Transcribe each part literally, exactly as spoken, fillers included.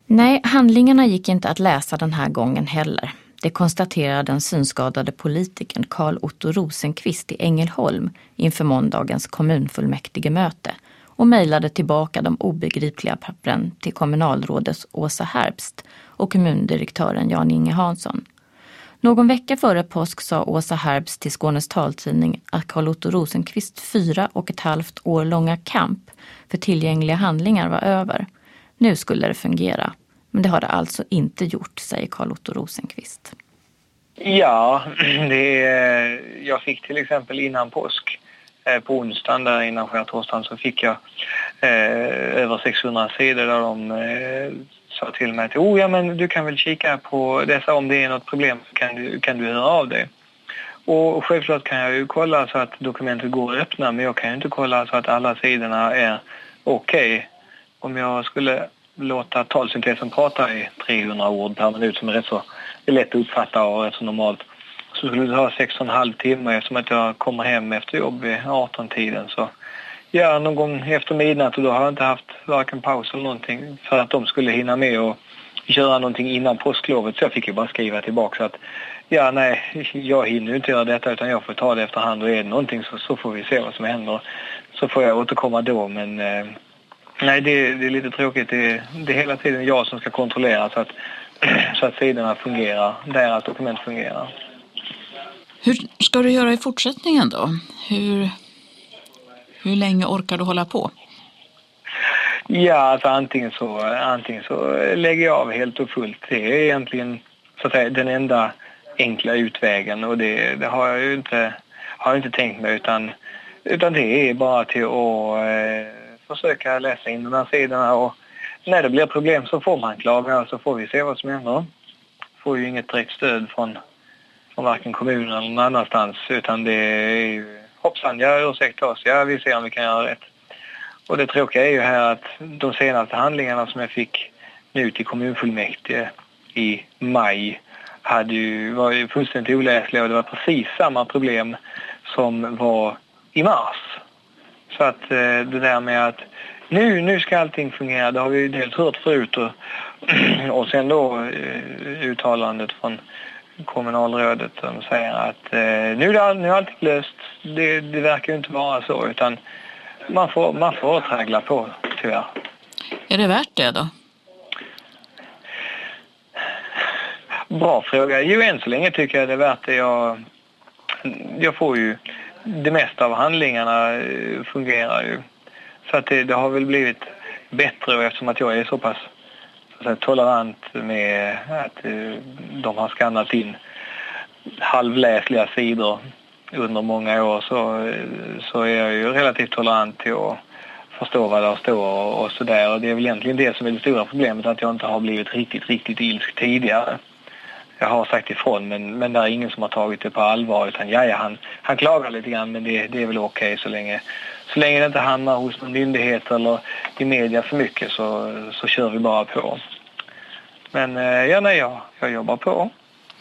Nej, handlingarna gick inte att läsa den här gången heller. Det konstaterar den synskadade politikern Carl Otto Rosenqvist i Ängelholm inför måndagens kommunfullmäktigemöte och mejlade tillbaka de obegripliga pappren till kommunalrådet Åsa Herbst och kommundirektören Jan-Inge Hansson. Någon vecka före påsk sa Åsa Herbst till Skånes taltidning att Carl Otto Rosenqvist fyra och ett halvt år långa kamp för tillgängliga handlingar var över. Nu skulle det fungera. Men det har det alltså inte gjort, säger Carl Otto Rosenqvist. Ja, det är, jag fick till exempel innan påsk, eh, på onsdagen där innan skärtorsdagen så fick jag eh, över sexhundra sidor där de eh, sa till mig att oh, ja, men du kan väl kika på dessa, om det är något problem kan du, kan du höra av dig. Och självklart kan jag ju kolla så att dokumentet går att öppna, men jag kan ju inte kolla så att alla sidorna är okej. Okay. Om jag skulle låta talsyntesen prata i trehundra ord per minut som är rätt så är lätt att uppfatta och rätt så normalt, så skulle det ta sex och en halv timme eftersom att jag kommer hem efter jobb vid arton-tiden. Så ja, någon gång efter midnatt, och då har jag inte haft varken paus eller någonting för att de skulle hinna med och göra någonting innan påsklovet. Så jag fick ju bara skriva tillbaka så att ja, nej, jag hinner inte göra detta utan jag får ta det efterhand, och är det någonting så, så får vi se vad som händer. Så får jag återkomma då, men eh, nej, det, det är lite tråkigt. Det, det är hela tiden jag som ska kontrollera så att, så att sidorna fungerar, deras dokument fungerar. Hur ska du göra i fortsättningen då? Hur, hur länge orkar du hålla på? Ja, alltså antingen så, antingen så lägger jag av helt och fullt. Det är egentligen så att säga den enda enkla utvägen, och det, det har jag ju inte, har jag inte tänkt mig, utan, utan det är bara till att eh, försöka läsa in de här sidorna, och när det blir problem så får man klaga och så får vi se vad som händer. Får ju inget direkt stöd från, från varken kommunen eller någon annanstans, utan det är ju hoppsan, jag ursäkta oss, ja vi ser om vi kan göra rätt. Och det tråkiga är ju här att de senaste handlingarna som jag fick nu till kommunfullmäktige i maj hade ju, var ju fullständigt oläsliga, och det var precis samma problem som var i mars. Så att eh, det där med att nu, nu ska allting fungera, det har vi ju dels hört förut, och, och sen då eh, uttalandet från kommunalrådet som säger att eh, nu, är, nu är allt löst. Det, det verkar ju inte vara så, utan man får, man får traggla på, tyvärr. Är det värt det då? Bra fråga. Jo, än så länge tycker jag det är värt det. Jag, jag får ju det mesta av handlingarna fungerar ju. Så att det, det har väl blivit bättre, eftersom att jag är så pass så att säga, tolerant med att de har skannat in halvläsliga sidor under många år, så, så är jag ju relativt tolerant till att förstå vad det står och, och sådär. Och det är väl egentligen det som är det stora problemet, att jag inte har blivit riktigt, riktigt ilsk tidigare. Jag har sagt ifrån, men, men det är ingen som har tagit det på allvar, utan ja, ja, han, han klagar lite grann, men det, det är väl okej så länge, så länge det inte hamnar hos någon myndighet eller i media för mycket, så, så kör vi bara på. Men ja, nej, jag, jag jobbar på.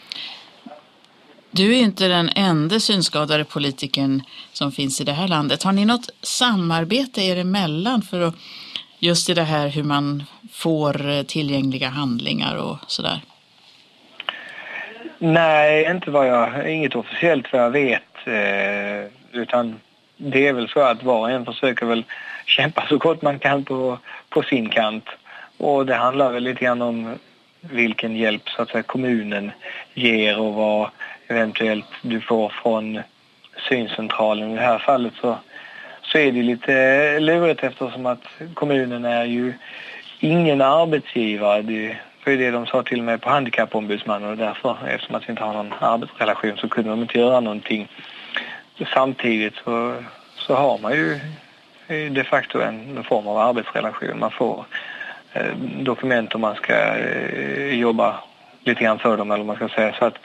Du är inte den enda synskadade politikern som finns i det här landet. Har ni något samarbete er emellan för att, just i det här hur man får tillgängliga handlingar och sådär? Nej, inte vad jag, inget officiellt vad jag vet, eh, utan det är väl så att var och en försöker väl kämpa så gott man kan på, på sin kant. Och det handlar väl lite grann om vilken hjälp så att säga kommunen ger och vad eventuellt du får från syncentralen. I det här fallet så, så är det lite lurigt, eftersom att kommunen är ju ingen arbetsgivare. Det är det de sa till mig på handikappombudsmannen, och därför, eftersom att vi inte har någon arbetsrelation, så kunde de inte göra någonting. Samtidigt så, så har man ju de facto en form av arbetsrelation. Man får eh, dokument om man ska eh, jobba lite grann för dem, eller man ska säga. Så att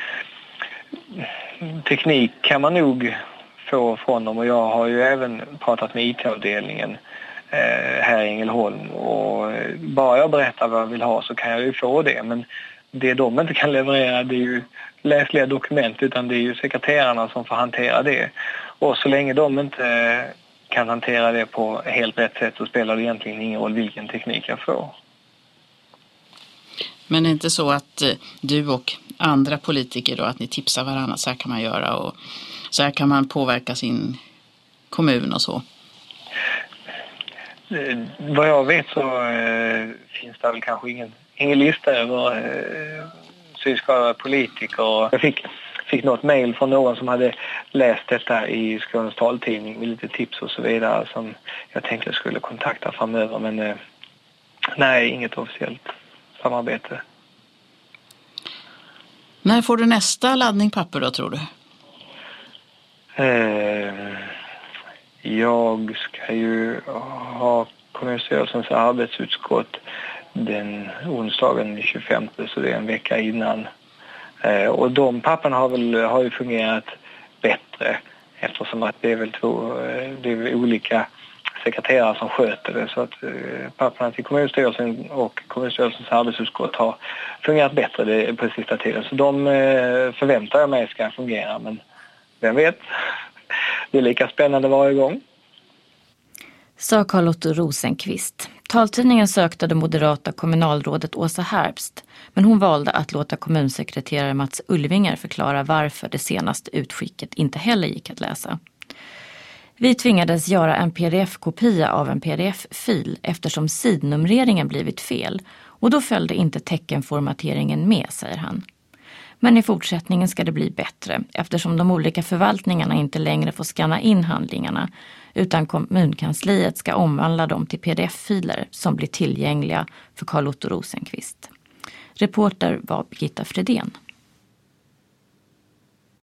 teknik kan man nog få från dem, och jag har ju även pratat med I T-avdelningen eh, här i Ängelholm, och bara jag berättar vad jag vill ha så kan jag ju få det, men det de inte kan leverera, det är ju läsliga dokument, utan det är ju sekreterarna som får hantera det, och så länge de inte kan hantera det på helt rätt sätt så spelar det egentligen ingen roll vilken teknik jag får. Men det är inte så att eh, du och andra politiker då, att ni tipsar varandra, så här kan man göra och så här kan man påverka sin kommun och så? Eh, vad jag vet så eh, finns det väl kanske ingen, ingen lista över eh, synskadade politiker. Jag fick, fick något mejl från någon som hade läst detta i Skånes taltidning med lite tips och så vidare som jag tänkte jag skulle kontakta framöver, men eh, nej, inget officiellt samarbete. När får du nästa laddning papper då, tror du? Eh, jag ska ju ha kommunstyrelsens arbetsutskott den onsdagen tjugofemte, så det är en vecka innan. Eh, och de papperna har väl har ju fungerat bättre eftersom att det är väl två det är olika sekreterare som sköter det, så att eh, papperna till kommunstyrelsen och kommunstyrelsens arbetsutskott har fungerat bättre det, på sista tiden. Så de eh, förväntar jag mig ska fungera, men vem vet? Det är lika spännande varje gång. Sa Carl Otto Rosenqvist. Taltidningen sökte det moderata kommunalrådet Åsa Herbst, men hon valde att låta kommunsekreterare Mats Ulvinger förklara varför det senaste utskicket inte heller gick att läsa. Vi tvingades göra en pdf-kopia av en pdf-fil eftersom sidnumreringen blivit fel och då följde inte teckenformateringen med, säger han. Men i fortsättningen ska det bli bättre eftersom de olika förvaltningarna inte längre får scanna in handlingarna utan kommunkansliet ska omvandla dem till pdf-filer som blir tillgängliga för Carl Otto Rosenqvist. Reporter var Birgitta Fredén.